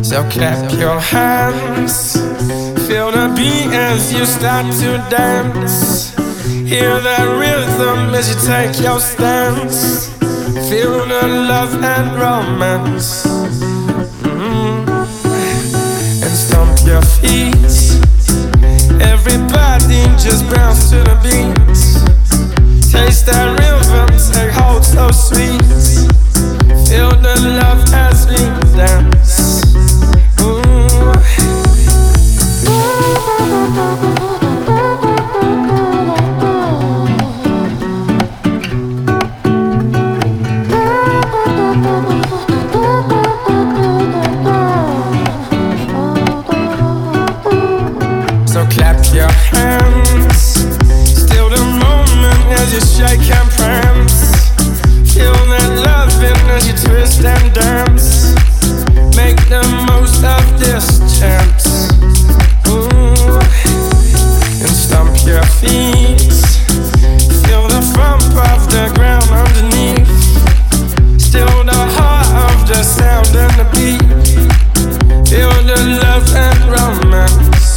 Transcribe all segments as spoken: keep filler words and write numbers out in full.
So clap your hands, feel the beat as you start to dance. Hear that rhythm as you take your stance. Feel the love and romance. Mm-hmm. And stomp your feet. Everybody just bounce to the beat. Taste that rhythm, take hold so sweet. Feel the love as we dance. So clap your hands, still the moment as you shake and prance. Feel that loving as you twist and dance. Make the most of this chance. Ooh. And stomp your feet. Feel the thump of the ground underneath. Still the heart of the sound and the beat. Feel the love and romance.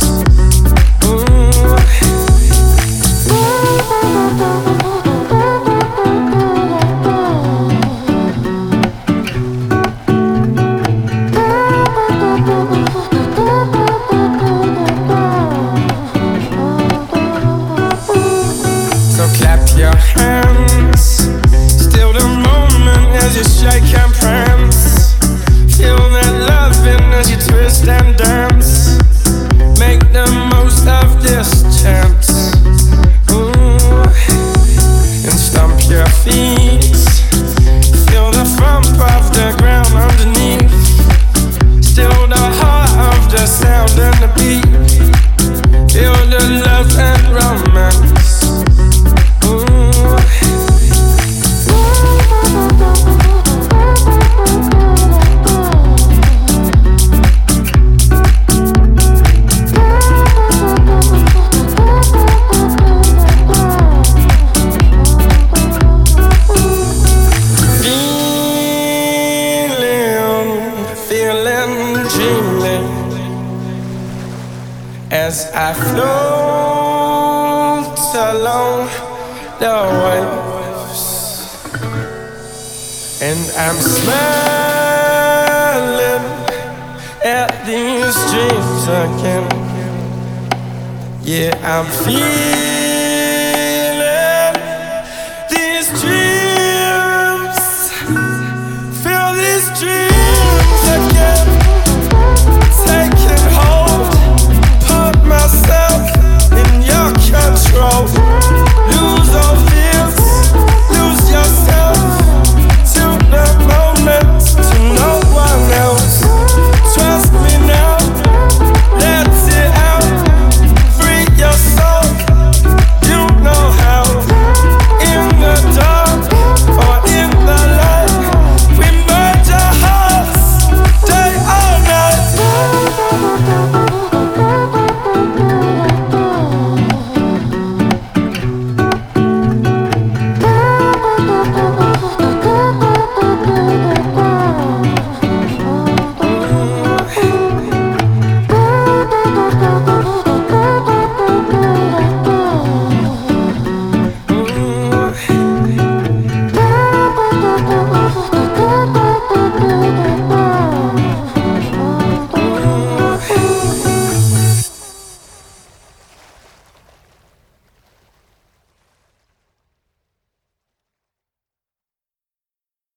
So clap your hands, still the moment as you shake and prance. Feel that loving as you twist and dance. Make the most of this chance. Ooh. And stomp your feet. Feel the thump of the ground underneath. Still the heart of the sound and the beat. Feel the love and romance. As I float along the waves, and I'm smiling at these dreams again. Yeah, I'm feeling